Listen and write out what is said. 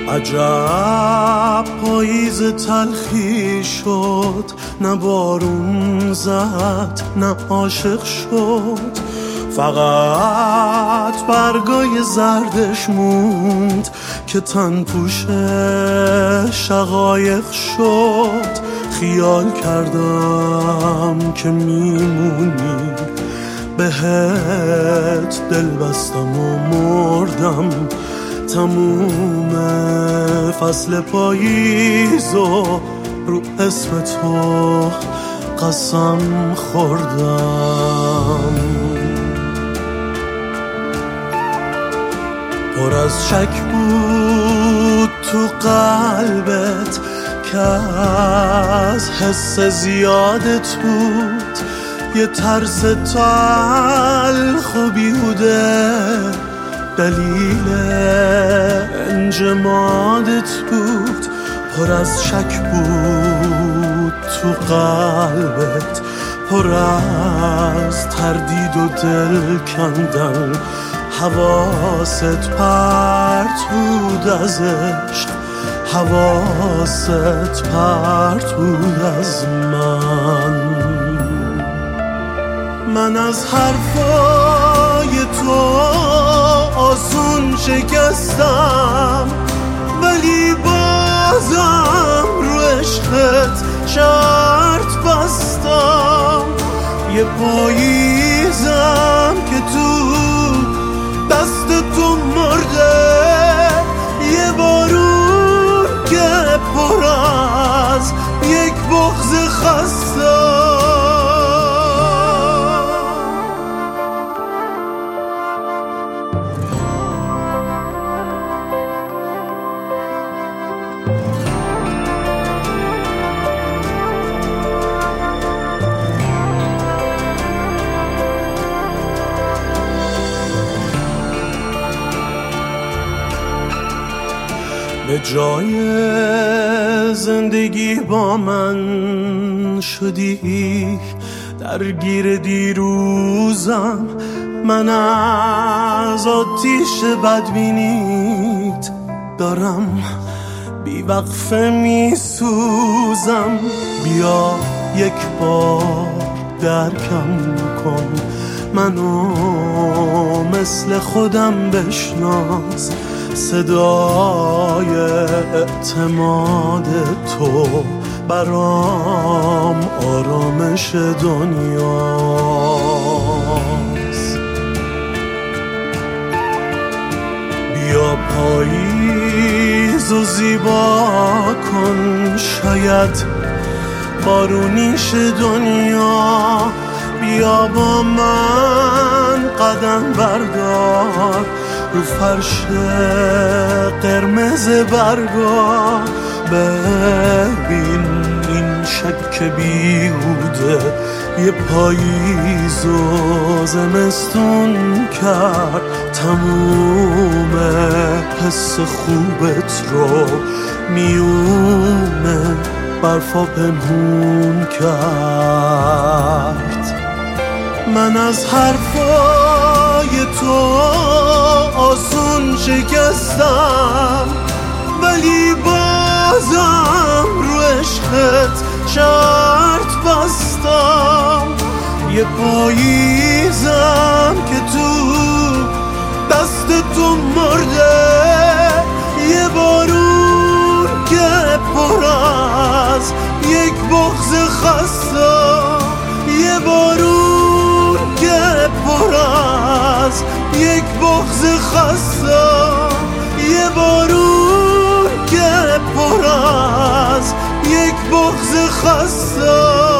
عجب پاییز تلخی شد، نه بارون زد نه عاشق شد، فقط برگای زردش موند که تن پوش شقایق شد. خیال کردم که میمونی، بهت دل بستم و مردم، تموم فصل پاییزو رو اسم تو قسم خوردم. پر از شک بود تو قلبت که از حس زیادت بود، یه ترس تلخ و بیهوده دلیل انجمادت بود. پر از شک بود تو قلبت، پر از تردید و دل کندن، حواست پرت بود از عشق، حواست پرت بود از من از حرفای تو آسون شکستم، ولی بازم رو عشقت شرط بستم. یه پاییزم که تو دست تو مرده، یه بارون که پر از یک بغض خسته. به جای زندگی با من شدی درگیر دیروزم، من از آتیش بدبینیت دارم بیوقفه میسوزم. بیا یک بار درکم کن، منو مثل خودم بشناس، صدای اعتماد تو برام آرامش دنیاست. بیا پاییزو زیبا کن، شاید بارونیش دنیا. بیا با من قدم بردار رو فرش قرمز برگا، ببین این شک بیهوده یه پاییز و زمستون کرد، تموم حس خوبت رو میونه برفا پنهون کرد. من از حرفای تو آسون شکستم، ولی بازم رو عشقت شرط بستم. یه پاییزم که تو دست تو مرده، یه بارون که پر از یک بغض خسته، یه بارون که پر از یک بغض خسته، یه بارون که پر از یک بغض خسته.